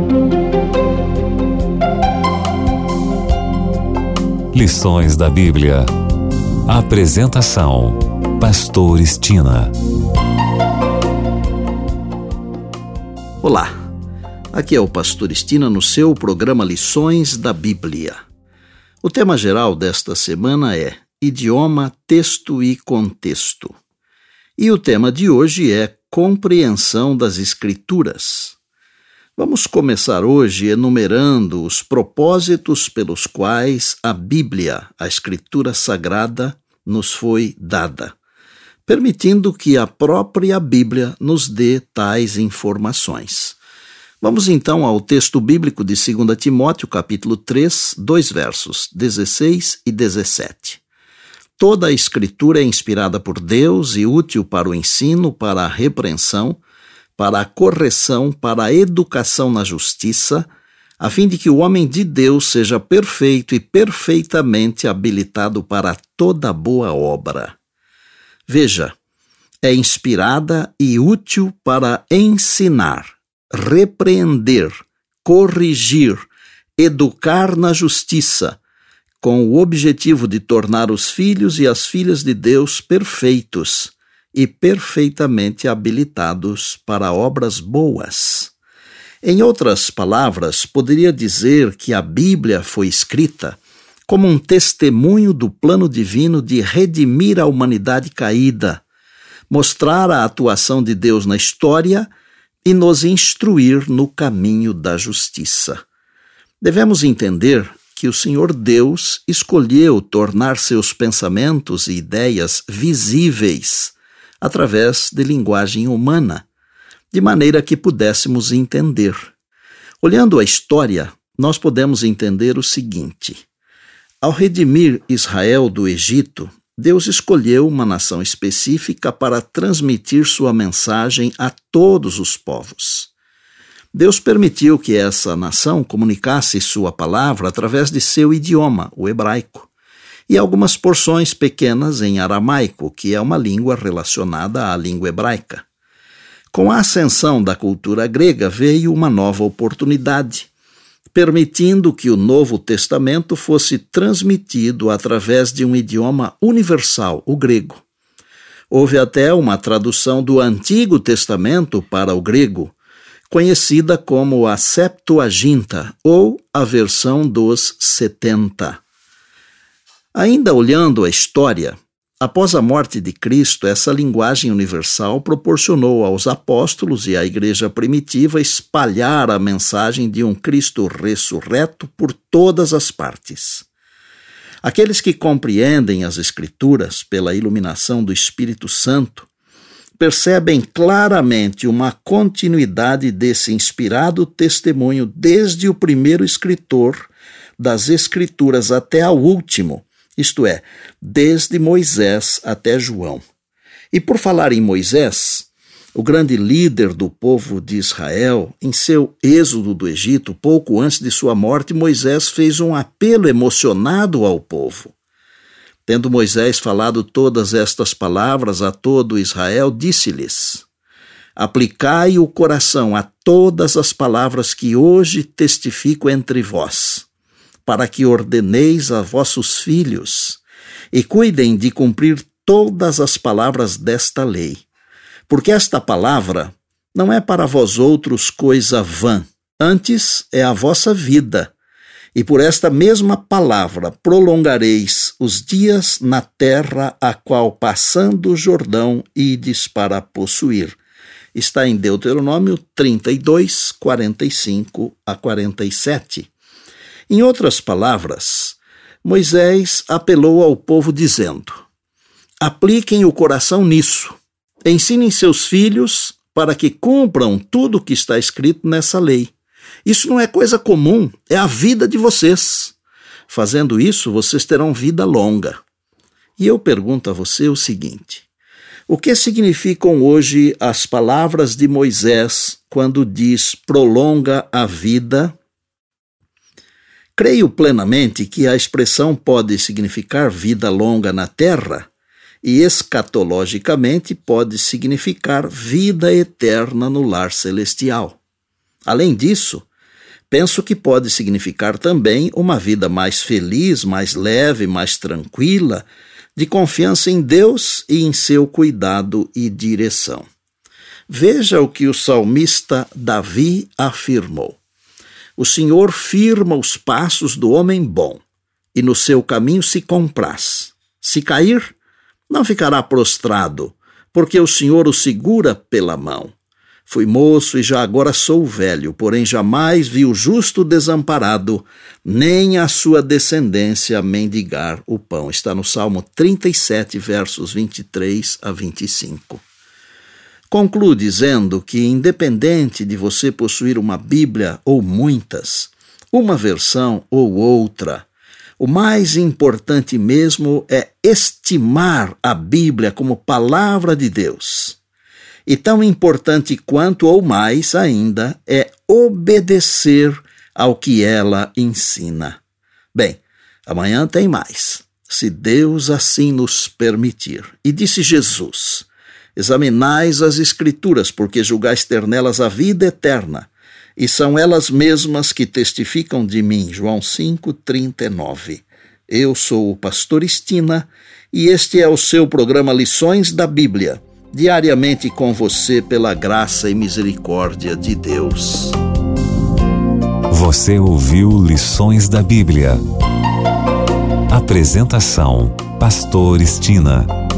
Lições da Bíblia. Apresentação: Pastor Estina. Olá, aqui é o Pastor Estina no seu programa Lições da Bíblia. O tema geral desta semana é idioma, texto e contexto. E o tema de hoje é compreensão das Escrituras. Vamos começar hoje enumerando os propósitos pelos quais a Bíblia, a Escritura Sagrada, nos foi dada, permitindo que a própria Bíblia nos dê tais informações. Vamos então ao texto bíblico de 2 Timóteo, capítulo 3, 2 versos 16 e 17. Toda a Escritura é inspirada por Deus e útil para o ensino, para a repreensão, para a correção, para a educação na justiça, a fim de que o homem de Deus seja perfeito e perfeitamente habilitado para toda boa obra. Veja, é inspirada e útil para ensinar, repreender, corrigir, educar na justiça, com o objetivo de tornar os filhos e as filhas de Deus perfeitos e perfeitamente habilitados para obras boas. Em outras palavras, poderia dizer que a Bíblia foi escrita como um testemunho do plano divino de redimir a humanidade caída, mostrar a atuação de Deus na história e nos instruir no caminho da justiça. Devemos entender que o Senhor Deus escolheu tornar seus pensamentos e ideias visíveis através de linguagem humana, de maneira que pudéssemos entender. Olhando a história, nós podemos entender o seguinte: ao redimir Israel do Egito, Deus escolheu uma nação específica para transmitir sua mensagem a todos os povos. Deus permitiu que essa nação comunicasse sua palavra através de seu idioma, o hebraico, e algumas porções pequenas em aramaico, que é uma língua relacionada à língua hebraica. Com a ascensão da cultura grega veio uma nova oportunidade, permitindo que o Novo Testamento fosse transmitido através de um idioma universal, o grego. Houve até uma tradução do Antigo Testamento para o grego, conhecida como a Septuaginta, ou a versão dos 70. Ainda olhando a história, após a morte de Cristo, essa linguagem universal proporcionou aos apóstolos e à igreja primitiva espalhar a mensagem de um Cristo ressurreto por todas as partes. Aqueles que compreendem as Escrituras pela iluminação do Espírito Santo percebem claramente uma continuidade desse inspirado testemunho desde o primeiro escritor das Escrituras até ao último, isto é, desde Moisés até João. E por falar em Moisés, o grande líder do povo de Israel, em seu êxodo do Egito, pouco antes de sua morte, Moisés fez um apelo emocionado ao povo. Tendo Moisés falado todas estas palavras a todo Israel, disse-lhes: aplicai o coração a todas as palavras que hoje testifico entre vós, para que ordeneis a vossos filhos e cuidem de cumprir todas as palavras desta lei. Porque esta palavra não é para vós outros coisa vã, antes é a vossa vida, e por esta mesma palavra prolongareis os dias na terra a qual passando o Jordão ides para possuir. Está em Deuteronômio 32, 45 a 47. Em outras palavras, Moisés apelou ao povo dizendo: apliquem o coração nisso, ensinem seus filhos para que cumpram tudo o que está escrito nessa lei. Isso não é coisa comum, é a vida de vocês. Fazendo isso, vocês terão vida longa. E eu pergunto a você o seguinte: o que significam hoje as palavras de Moisés quando diz prolonga a vida? Creio plenamente que a expressão pode significar vida longa na terra e escatologicamente pode significar vida eterna no lar celestial. Além disso, Penso que pode significar também uma vida mais feliz, mais leve, mais tranquila, de confiança em Deus e em seu cuidado e direção. Veja o que o salmista Davi afirmou: o Senhor firma os passos do homem bom, e no seu caminho se compraz. Se cair, não ficará prostrado, porque o Senhor o segura pela mão. Fui moço e já agora sou velho, porém jamais vi o justo desamparado, nem a sua descendência mendigar o pão. Está no Salmo 37, versos 23 a 25. Concluo dizendo que, independente de você possuir uma Bíblia ou muitas, uma versão ou outra, o mais importante mesmo é estimar a Bíblia como palavra de Deus. E tão importante quanto ou mais ainda é obedecer ao que ela ensina. Bem, amanhã tem mais, se Deus assim nos permitir. E disse Jesus: examinais as Escrituras, porque julgais ter nelas a vida eterna, e são elas mesmas que testificam de mim. João 5:39. Eu sou o pastor Estina, e este é o seu programa Lições da Bíblia, diariamente com você pela graça e misericórdia de Deus. Você ouviu Lições da Bíblia. Apresentação: Pastor Estina.